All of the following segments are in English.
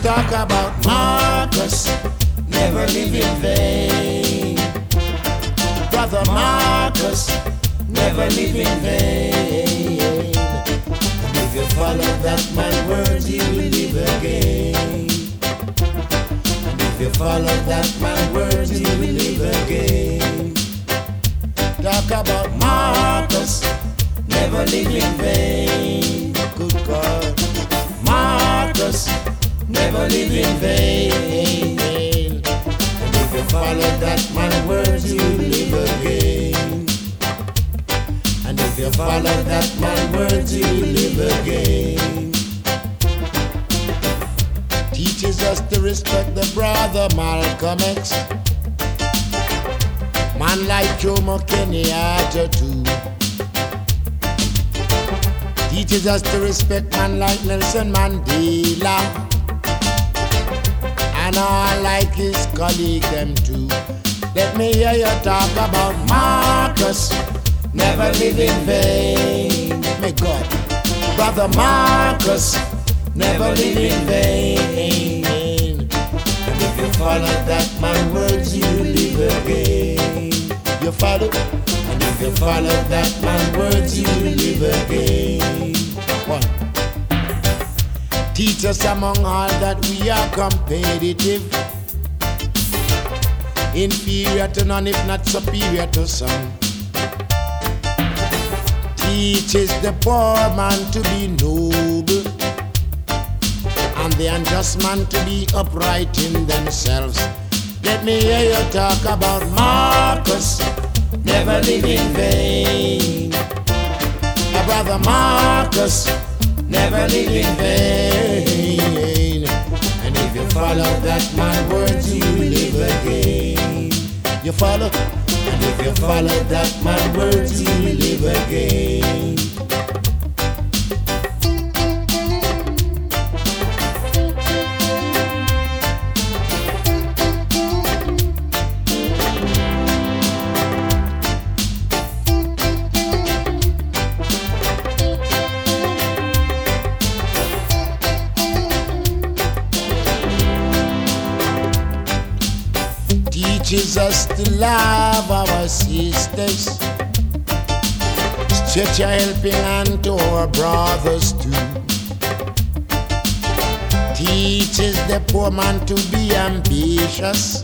talk about Marcus, never live in vain. Brother Marcus, never live in vain. And if you follow that man words, you will live again. And if you follow that man words, you will live again. Talk about Marcus, never live in vain. Good God, Marcus, never live in vain. And if you follow that man words, you will live again. And if you follow that man words, you will live again. Teaches us to respect the brother Malcolm X. Man like Jomo Kenyatta too. Teaches us to respect man like Nelson Mandela, and all like his colleague them too. Let me hear you talk about Marcus, never live in vain. May God, brother Marcus, never live in vain. And if you follow that man words, you live again. You follow, and if you follow that man words, you live again. One. Teach us among all that we are competitive, inferior to none, if not superior to some. Teaches the poor man to be noble, and the unjust man to be upright in themselves. Let me hear you talk about Marcus, never live in vain. My brother Marcus, never live in vain. And if you follow that man words, you live again. You follow, and if you follow that man words, you live again. Teaches us to love our sisters, stretch a helping hand to our brothers too. Teaches the poor man to be ambitious,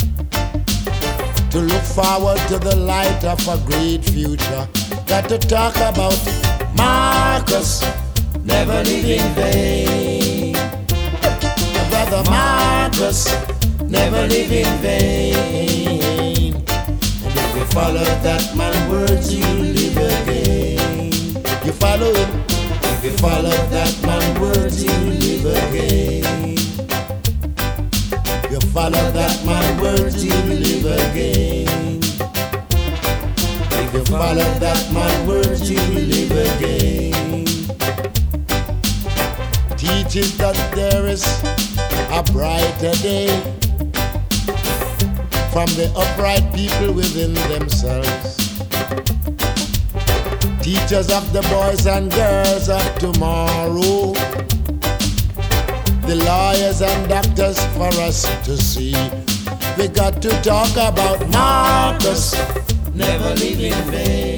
to look forward to the light of a great future. Got to talk about Marcus, never live in vain. My brother Marcus, never live in vain. And if you follow that man words, you live again. You follow him. If you follow that man words, you live again. You follow that man words, you live again. If you follow that man words, you live again. Teaches that there is a brighter day from the upright people within themselves. Teachers of the boys and girls of tomorrow, the lawyers and doctors for us to see. We got to talk about Marcus, never live in vain.